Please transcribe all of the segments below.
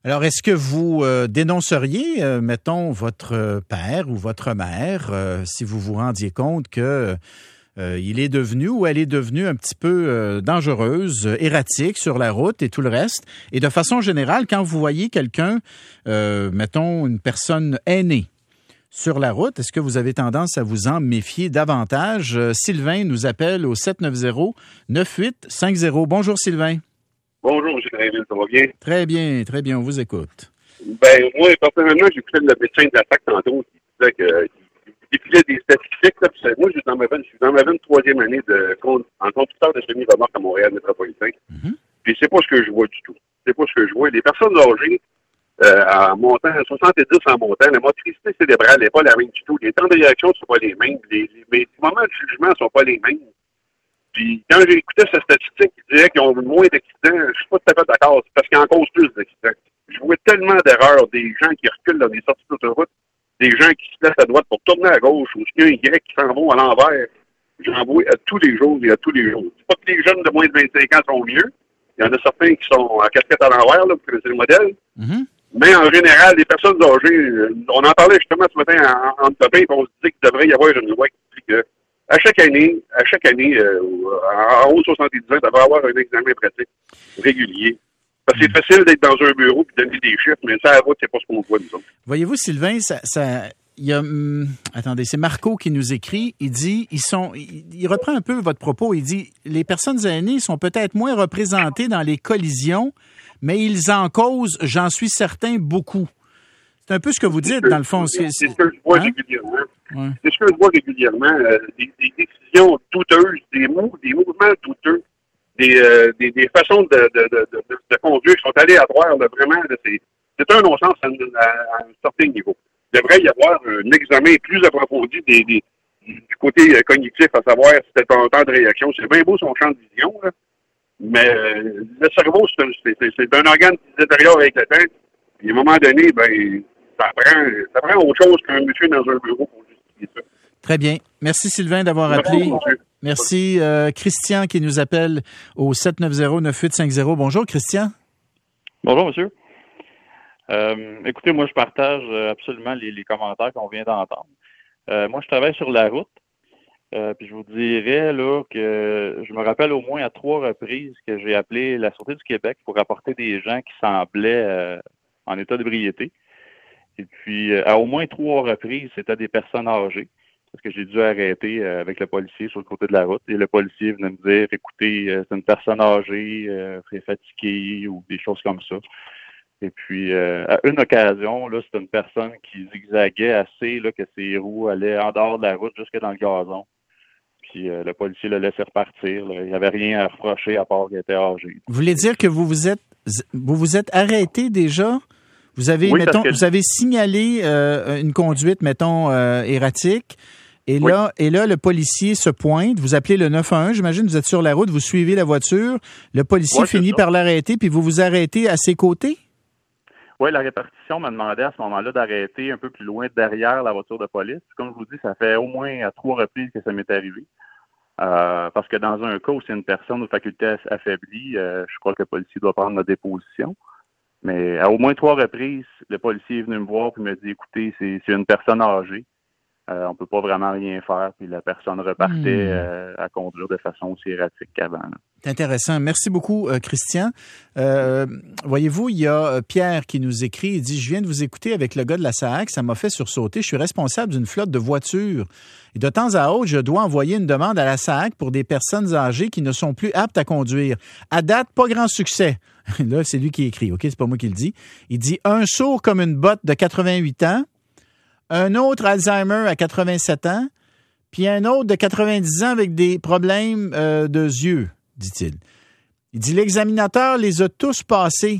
Alors, est-ce que vous dénonceriez, mettons, votre père ou votre mère, si vous vous rendiez compte que il est devenu ou elle est devenue un petit peu dangereuse, erratique sur la route et tout le reste? Et de façon générale, quand vous voyez quelqu'un, mettons, une personne aînée sur la route, est-ce que vous avez tendance à vous en méfier davantage? Sylvain nous appelle au 790-9850. Bonjour, Sylvain. Bonjour, M. Drainville, ça va bien? Très bien, on vous écoute. Ben, moi, personnellement, j'écoutais le médecin de l'attaque tantôt qui disait qu'il défilait des statistiques. Là, puis moi, je suis dans ma 23e année en conducteur de semi-remorque à Montréal métropolitain. Puis c'est pas ce que je vois du tout. C'est pas ce que je vois. Les personnes âgées, en montant, 70 en montant, la motricité cérébrale n'est pas la même du tout. Les temps de réaction ne sont pas les mêmes. Mais les moments de jugement ne sont pas les mêmes. Puis quand j'ai écouté cette statistique qui disait qu'ils ont moins d'accidents, je suis pas tout à fait d'accord. C'est parce qu'il en cause plus d'accidents. Je vois tellement d'erreurs, des gens qui reculent dans des sorties d'autoroute, des gens qui se laissent à droite pour tourner à gauche, ou qu'il y a un Y qui s'en vont à l'envers. J'en vois à tous les jours et à tous les jours. C'est pas que les jeunes de moins de 25 ans sont mieux. Il y en a certains qui sont en casquette à l'envers, là, vous connaissez le modèle. Mais en général, les personnes âgées, on en parlait justement ce matin en copains, on se disait qu'il devrait y avoir une loi qui dit que à chaque année, en haut de 70 ans, il devrait avoir un examen pratique régulier. Parce que c'est facile d'être dans un bureau et de donner des chiffres, mais ça, à la route, c'est pas ce qu'on voit, nous autres. Voyez-vous, Sylvain, il y a, attendez, c'est Marco qui nous écrit. Il dit, il reprend un peu votre propos. Il dit, les personnes aînées sont peut-être moins représentées dans les collisions, mais ils en causent, j'en suis certain, beaucoup. C'est un peu ce que vous dites, dans le fond. C'est ce que je vois régulièrement. Ouais. C'est ce que je vois régulièrement. Des décisions douteuses, des mouvements douteux, des façons de conduire qui sont aléatoires. Là, vraiment, là, c'est un non-sens à un certain niveau. Il devrait y avoir un examen plus approfondi du côté cognitif, à savoir si c'est un temps de réaction. C'est bien beau son champ de vision, là, mais le cerveau, c'est un organe qui se détériore avec le temps. Puis à un moment donné, ben ça prend autre chose qu'un monsieur dans un bureau pour justifier ça. Très bien. Merci Sylvain d'avoir appelé. Merci Christian qui nous appelle au 790-9850. Bonjour Christian. Bonjour monsieur. Écoutez, moi je partage absolument les commentaires qu'on vient d'entendre. Moi je travaille sur la route. Puis je vous dirais là que je me rappelle au moins à 3 reprises que j'ai appelé la Sûreté du Québec pour rapporter des gens qui semblaient en état d'ébriété. Et puis, à au moins 3 reprises, c'était des personnes âgées, parce que j'ai dû arrêter avec le policier sur le côté de la route. Et le policier venait me dire, écoutez, c'est une personne âgée, très fatiguée, ou des choses comme ça. Et puis, à une occasion, là, c'était une personne qui zigzaguait assez, là, que ses roues allaient en dehors de la route jusque dans le gazon. Puis, le policier le laissait repartir. Là. Il n'y avait rien à reprocher à part qu'il était âgé. Vous voulez dire que vous vous êtes arrêté déjà? Vous avez, oui, vous avez signalé une conduite, erratique, et là, le policier se pointe, vous appelez le 911, j'imagine, vous êtes sur la route, vous suivez la voiture, le policier finit par l'arrêter, puis vous vous arrêtez à ses côtés? Oui, la répartition m'a demandé à ce moment-là d'arrêter un peu plus loin derrière la voiture de police. Comme je vous dis, ça fait au moins à 3 reprises que ça m'est arrivé. Parce que dans un cas où c'est une personne aux facultés affaiblies, je crois que le policier doit prendre la déposition. Mais à au moins 3 reprises, le policier est venu me voir et me dit, écoutez, c'est une personne âgée. On peut pas vraiment rien faire. Puis la personne repartait à conduire de façon aussi erratique qu'avant. Là. C'est intéressant. Merci beaucoup, Christian. Voyez-vous, il y a Pierre qui nous écrit. Il dit, je viens de vous écouter avec le gars de la SAAC. Ça m'a fait sursauter. Je suis responsable d'une flotte de voitures. Et de temps à autre, je dois envoyer une demande à la SAAC pour des personnes âgées qui ne sont plus aptes à conduire. À date, pas grand succès. Là, c'est lui qui écrit. OK, c'est pas moi qui le dis. Il dit, un sourd comme une botte de 88 ans. Un autre Alzheimer à 87 ans, puis un autre de 90 ans avec des problèmes de yeux, dit-il. Il dit, l'examinateur les a tous passés.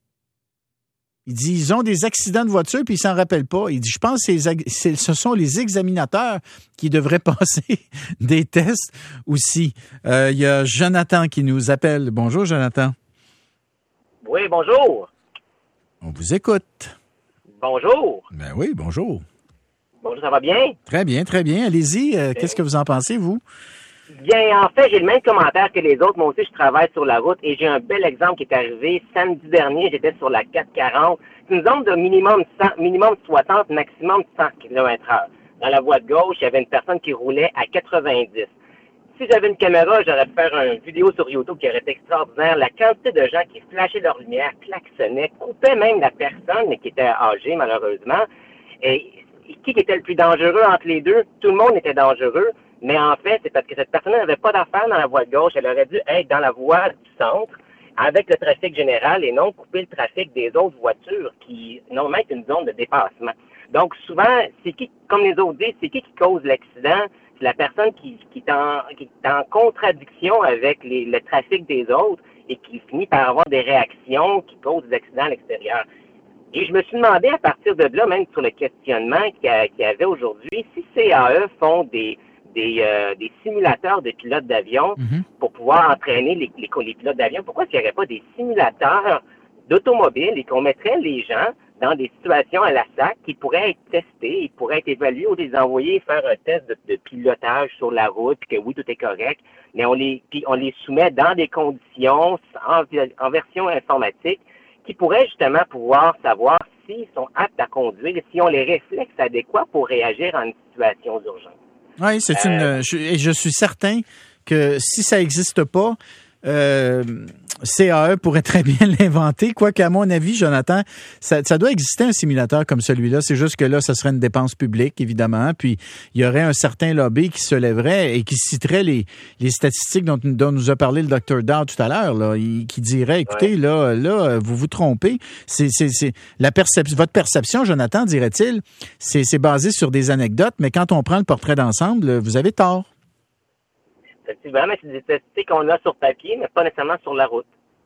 Il dit, ils ont des accidents de voiture, puis ils s'en rappellent pas. Il dit, je pense que ce sont les examinateurs qui devraient passer des tests aussi. Il y a Jonathan qui nous appelle. Bonjour, Jonathan. Oui, bonjour. On vous écoute. Bonjour. Ben oui, bonjour. Bonjour, ça va bien? Très bien, très bien. Allez-y. Qu'est-ce que vous en pensez, vous? Bien, en fait, j'ai le même commentaire que les autres. Moi aussi, je travaille sur la route et j'ai un bel exemple qui est arrivé samedi dernier. J'étais sur la 440. C'est une zone de minimum 60, maximum 100 km/h. Dans la voie de gauche, il y avait une personne qui roulait à 90. Si j'avais une caméra, j'aurais pu faire une vidéo sur YouTube qui aurait été extraordinaire. La quantité de gens qui flashaient leur lumière, klaxonnaient, coupaient même la personne, mais qui était âgée, malheureusement. Et qui était le plus dangereux entre les deux? Tout le monde était dangereux. Mais en fait, c'est parce que cette personne n'avait pas d'affaires dans la voie de gauche. Elle aurait dû être dans la voie du centre avec le trafic général et non couper le trafic des autres voitures qui, normalement, est une zone de dépassement. Donc, souvent, c'est qui, comme les autres disent, c'est qui cause l'accident? C'est la personne qui est en contradiction avec le trafic des autres et qui finit par avoir des réactions qui causent des accidents à l'extérieur. Et je me suis demandé à partir de là, même sur le questionnement qu'il y avait aujourd'hui, si CAE font des simulateurs de pilotes d'avion pour pouvoir entraîner les pilotes d'avion, pourquoi il n'y aurait pas des simulateurs d'automobile et qu'on mettrait les gens dans des situations à la SAC qui pourraient être testés, ils pourraient être évalués ou les envoyer faire un test de pilotage sur la route, puis que oui, tout est correct, mais on les soumet dans des conditions en version informatique qui pourraient justement pouvoir savoir s'ils sont aptes à conduire et s'ils ont les réflexes adéquats pour réagir en une situation d'urgence. Oui, je suis certain que si ça n'existe pas, CAE pourrait très bien l'inventer, quoique à mon avis, Jonathan, ça doit exister un simulateur comme celui-là. C'est juste que là, ça serait une dépense publique, évidemment, puis il y aurait un certain lobby qui se lèverait et qui citerait les statistiques dont nous a parlé le Dr. Dow tout à l'heure, là, qui dirait, écoutez, là, vous vous trompez. Votre perception, Jonathan, dirait-il, c'est basé sur des anecdotes, mais quand on prend le portrait d'ensemble, vous avez tort. Effectivement, c'est des statistiques qu'on a sur papier, mais pas nécessairement sur la route.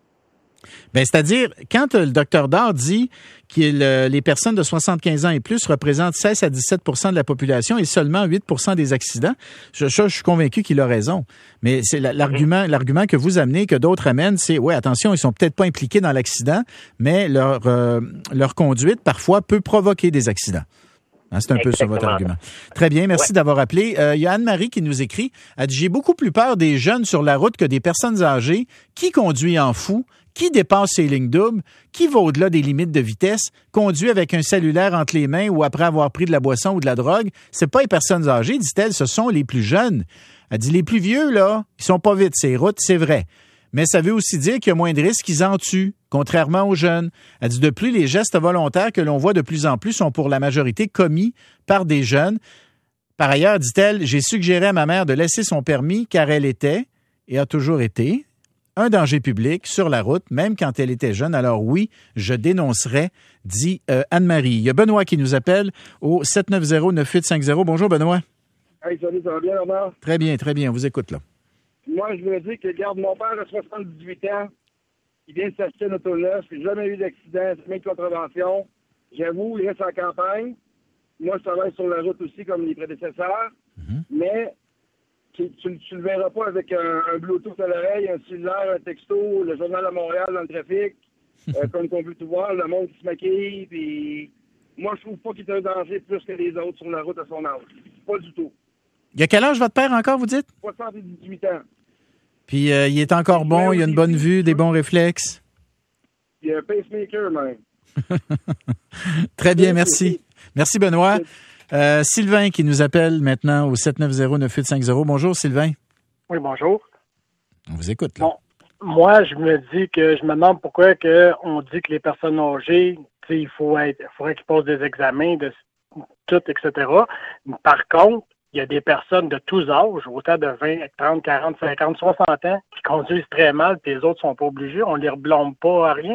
Ben, c'est-à-dire, quand le Dr. Dard dit que les personnes de 75 ans et plus représentent 16 à 17 de la population et seulement 8 des accidents, je suis convaincu qu'il a raison. Mais c'est l'argument que vous amenez, que d'autres amènent, c'est, ouais, attention, ils sont peut-être pas impliqués dans l'accident, mais leur conduite, parfois, peut provoquer des accidents. C'est un peu ça votre argument. Très bien, merci d'avoir appelé. Il y a Anne-Marie qui nous écrit. Elle dit, j'ai beaucoup plus peur des jeunes sur la route que des personnes âgées. Qui conduit en fou? Qui dépasse ses lignes doubles? Qui va au-delà des limites de vitesse? Conduit avec un cellulaire entre les mains ou après avoir pris de la boisson ou de la drogue? C'est pas les personnes âgées, dit-elle, ce sont les plus jeunes. Elle dit, les plus vieux, là, ils sont pas vite ces routes, c'est vrai. Mais ça veut aussi dire qu'il y a moins de risques qu'ils en tuent, contrairement aux jeunes. Elle dit de plus, les gestes volontaires que l'on voit de plus en plus sont pour la majorité commis par des jeunes. Par ailleurs, dit-elle, j'ai suggéré à ma mère de laisser son permis car elle était, et a toujours été, un danger public sur la route, même quand elle était jeune. Alors oui, je dénoncerai, dit Anne-Marie. Il y a Benoît qui nous appelle au 790-9850. Bonjour Benoît. Hey, salut, ça va bien, Omar? Très bien, on vous écoute là. Moi, je voulais dire que, regarde, mon père a 78 ans, il vient de s'acheter une auto neuve, j'ai jamais eu d'accident, jamais de contravention. J'avoue, il reste en campagne. Moi, je travaille sur la route aussi, comme les prédécesseurs. Mais tu le verras pas avec un Bluetooth à l'oreille, un cellulaire, un texto, le journal à Montréal dans le trafic, comme on peut tout voir, le monde qui se maquille. Puis moi, je trouve pas qu'il est un danger plus que les autres sur la route à son âge. Pas du tout. Il y a quel âge votre père encore, vous dites? 78 ans. Puis il est encore bon, il a une bonne vue, des bons réflexes. Il y a un pacemaker, même. Très bien, merci. Merci, Benoît. Sylvain qui nous appelle maintenant au 790-9850. Bonjour, Sylvain. Oui, bonjour. On vous écoute, là. Bon, moi, je me demande pourquoi on dit que les personnes âgées, il faudrait qu'ils passent des examens, de tout, etc. Par contre, il y a des personnes de tous âges, autant de 20, 30, 40, 50, 60 ans, qui conduisent très mal, puis les autres sont pas obligés. On les reblâme pas à rien.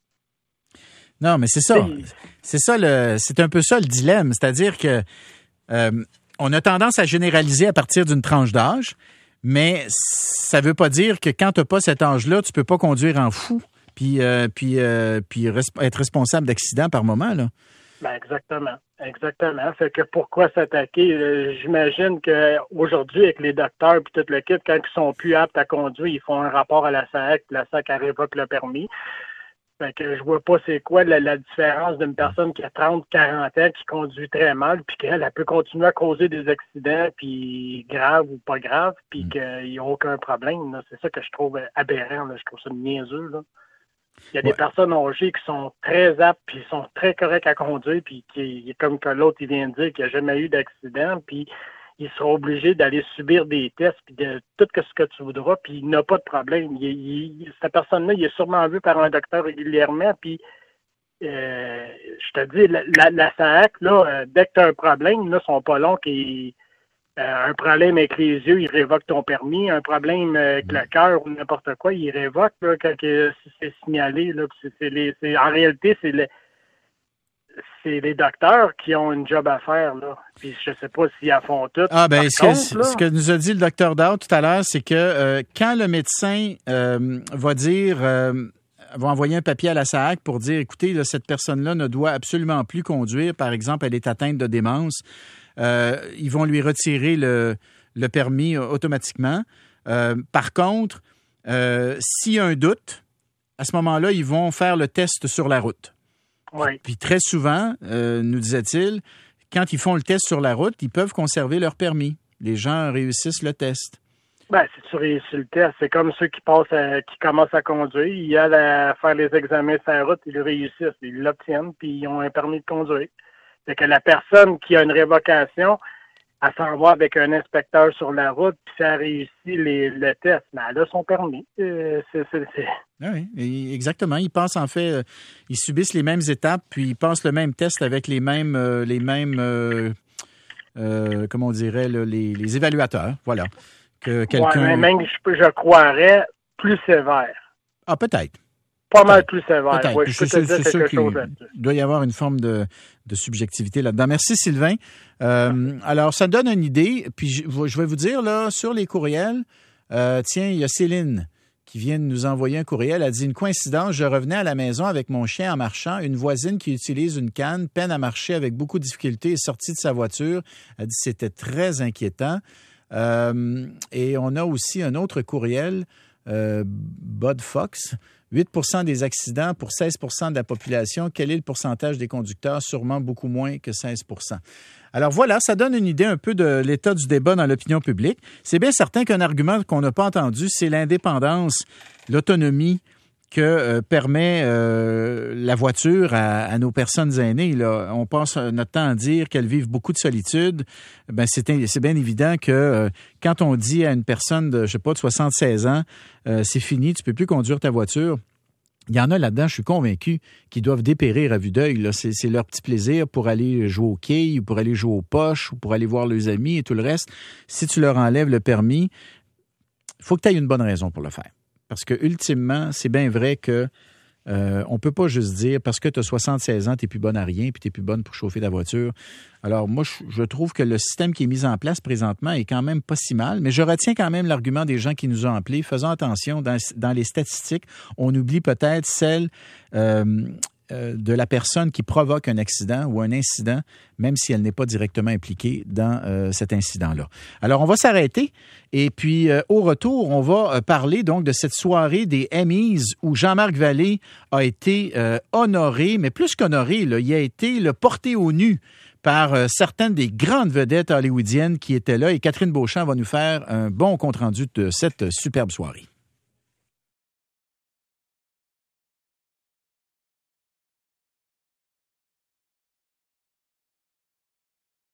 Non, mais c'est ça. C'est un peu ça le dilemme. C'est-à-dire que on a tendance à généraliser à partir d'une tranche d'âge, mais ça veut pas dire que quand tu n'as pas cet âge-là, tu peux pas conduire en fou puis être responsable d'accidents par moment, là. Ben exactement. Fait que pourquoi s'attaquer? J'imagine qu'aujourd'hui, avec les docteurs et tout le kit, quand ils sont plus aptes à conduire, ils font un rapport à la SAC, puis la SAC révoque le permis. Fait que je vois pas c'est quoi la différence d'une personne qui a 30, 40 ans, qui conduit très mal, puis qu'elle peut continuer à causer des accidents, puis graves ou pas graves, puis qu'il n'y a aucun problème. Là. C'est ça que je trouve aberrant. Là. Je trouve ça niaiseux. Là. Il y a des personnes âgées qui sont très aptes, puis qui sont très corrects à conduire, puis qui, comme que l'autre il vient de dire, qu'il n'y a jamais eu d'accident, puis ils seront obligés d'aller subir des tests, puis de tout ce que tu voudras, puis il n'a pas de problème. Cette personne-là, il est sûrement vu par un docteur régulièrement, puis je te dis, la SAAC, là, dès que tu as un problème, là, ils sont pas longs un problème avec les yeux, ils révoquent ton permis, un problème avec le cœur ou n'importe quoi, ils révoquent là, quand c'est signalé. Là, en réalité, c'est les docteurs qui ont une job à faire, là. Puis je sais pas s'ils en font tout. Ce que nous a dit le docteur Daud tout à l'heure, c'est que quand le médecin va envoyer un papier à la SAAC pour dire, écoutez, là, cette personne-là ne doit absolument plus conduire, par exemple, elle est atteinte de démence, ils vont lui retirer le permis automatiquement. Par contre, s'il y a un doute, à ce moment-là, ils vont faire le test sur la route. Oui. Puis très souvent, nous disait-il, quand ils font le test sur la route, ils peuvent conserver leur permis. Les gens réussissent le test. Ben, si tu réussis le test, c'est comme ceux qui commencent à conduire, ils allent à faire les examens sur la route, ils le réussissent, ils l'obtiennent, puis ils ont un permis de conduire. C'est que la personne qui a une révocation, elle s'en va avec un inspecteur sur la route, puis ça réussit le test. Mais elle a son permis. Oui, exactement. Ils passent, en fait, ils subissent les mêmes étapes, puis ils passent le même test avec les mêmes comment on dirait, là, les évaluateurs. Voilà. Que quelqu'un... Ouais, mais même, je croirais, plus sévère. Ah, peut-être. Pas mal plus sévère. Peut-être. Ouais, je peux te dire quelque chose là-dessus. Il doit y avoir une forme de subjectivité là-dedans. Merci, Sylvain. Alors, ça donne une idée. Puis, je vais vous dire, là, sur les courriels, tiens, il y a Céline qui vient de nous envoyer un courriel. Elle dit, une coïncidence, je revenais à la maison avec mon chien en marchant. Une voisine qui utilise une canne, peine à marcher avec beaucoup de difficultés, est sortie de sa voiture. Elle dit, c'était très inquiétant. Et on a aussi un autre courriel, Bud Fox. 8% des accidents pour 16% de la population. Quel est le pourcentage des conducteurs? Sûrement beaucoup moins que 16%. Alors voilà, ça donne une idée un peu de l'état du débat dans l'opinion publique. C'est bien certain qu'un argument qu'on n'a pas entendu, c'est l'indépendance, l'autonomie que permet la voiture à nos personnes aînées. Là. On passe notre temps à dire qu'elles vivent beaucoup de solitude. Ben c'est bien évident que quand on dit à une personne de 76 ans, c'est fini, tu peux plus conduire ta voiture. Il y en a là-dedans, je suis convaincu, qui doivent dépérir à vue d'œil. Là. C'est leur petit plaisir pour aller jouer au quilles, ou pour aller jouer aux poches, ou pour aller voir leurs amis et tout le reste. Si tu leur enlèves le permis, il faut que tu aies une bonne raison pour le faire. Parce que ultimement, c'est bien vrai que on peut pas juste dire parce que tu as 76 ans, tu n'es plus bonne à rien puis tu n'es plus bonne pour chauffer ta voiture. Alors moi, je trouve que le système qui est mis en place présentement est quand même pas si mal, mais je retiens quand même l'argument des gens qui nous ont appelés. Faisons attention, dans les statistiques, on oublie peut-être celle de la personne qui provoque un accident ou un incident, même si elle n'est pas directement impliquée dans cet incident-là. Alors, on va s'arrêter et puis au retour, on va parler donc de cette soirée des Emmys où Jean-Marc Vallée a été honoré, mais plus qu'honoré, là, il a été porté au nu par certaines des grandes vedettes hollywoodiennes qui étaient là et Catherine Beauchamp va nous faire un bon compte-rendu de cette superbe soirée.